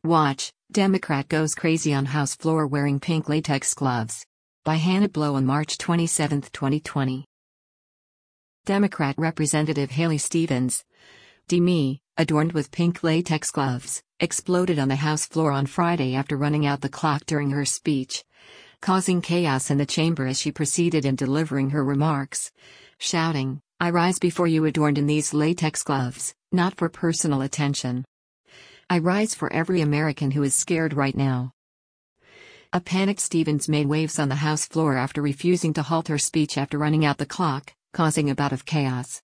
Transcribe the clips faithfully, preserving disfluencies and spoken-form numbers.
Watch, Democrat goes crazy on House floor wearing pink latex gloves. By Hannah Blow on March twenty-seventh, twenty twenty. Democrat Representative Haley Stevens, D M E, adorned with pink latex gloves, exploded on the House floor on Friday after running out the clock during her speech, causing chaos in the chamber as she proceeded in delivering her remarks, shouting, "I rise before you adorned in these latex gloves, not for personal attention. I rise for every American who is scared right now." A panicked Stevens made waves on the House floor after refusing to halt her speech after running out the clock, causing a bout of chaos.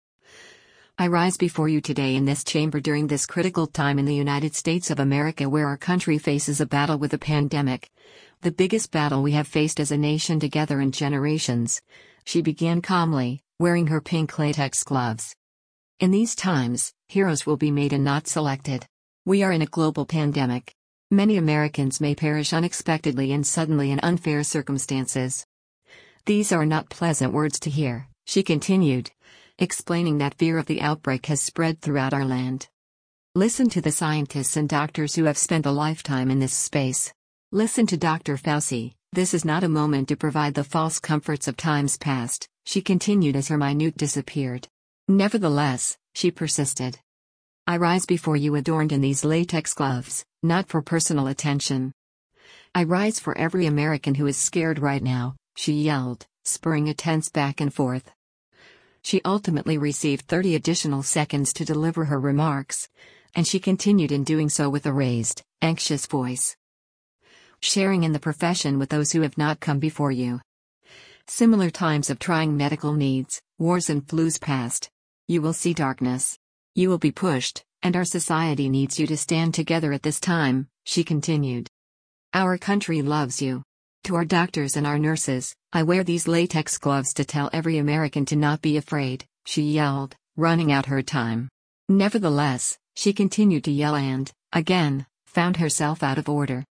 "I rise before you today in this chamber during this critical time in the United States of America where our country faces a battle with a pandemic, the biggest battle we have faced as a nation together in generations," she began calmly, wearing her pink latex gloves. "In these times, heroes will be made and not selected. We are in a global pandemic. Many Americans may perish unexpectedly and suddenly in unfair circumstances. These are not pleasant words to hear," she continued, explaining that fear of the outbreak has spread throughout our land. "Listen to the scientists and doctors who have spent a lifetime in this space. Listen to Doctor Fauci. This is not a moment to provide the false comforts of times past," she continued as her minute disappeared. "Nevertheless," she persisted, "I rise before you adorned in these latex gloves, not for personal attention. I rise for every American who is scared right now," she yelled, spurring a tense back and forth. She ultimately received thirty additional seconds to deliver her remarks, and she continued in doing so with a raised, anxious voice. "Sharing in the profession with those who have not come before you. Similar times of trying medical needs, wars and flus past. You will see darkness. You will be pushed, and our society needs you to stand together at this time," she continued. "Our country loves you. To our doctors and our nurses, I wear these latex gloves to tell every American to not be afraid," she yelled, running out her time. Nevertheless, she continued to yell and, again, found herself out of order.